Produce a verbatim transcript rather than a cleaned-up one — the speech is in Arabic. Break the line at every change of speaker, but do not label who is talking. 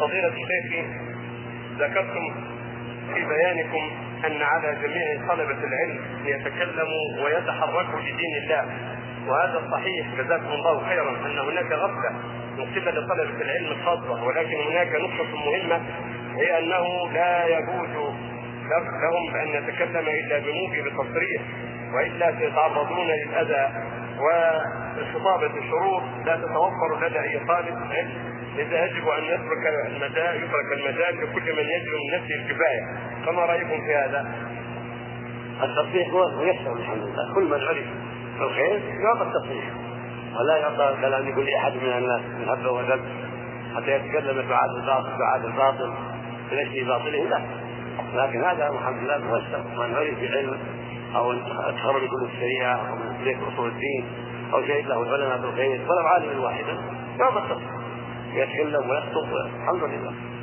فضيلة الشيخ، ذكرتم في بيانكم أن على جميع طلبة العلم أن يتكلموا ويتحركوا لدين الله، وهذا صحيح جزاكم الله خيرا، أن هناك غفلة من قبل طلبة العلم الخاصة، ولكن هناك نقطة مهمة هي أنه لا يجوز لهم أن يتكلم إلا بموجب تصريح، وإلا سيتعرضون للأذى، والخطابة شروط لا تتوفر لدى أي طالب علم، إذا يجب أن يترك المجال يترك المجال لكل من يجب من نفسه الكفاية. فما رأيكم في هذا؟
التصريح هو يحصل الحمد لله، كل من عرف في الخير يعطى التصريح، ولا يعطى كلام يقول لأحد من الناس من هب وذب حتى يتكلم دعاة الباطل دعاة الباطل بنفسه باطله، لا. لكن هذا الحمد لله موسع، من عرف بعلم أو تخرج كل الشريعة أو من كلية أصول الدين أو شهد له العلماء بالخير ولو عالما واحدا يعطى التصريح، يتكلم ويخطب، الحمد لله.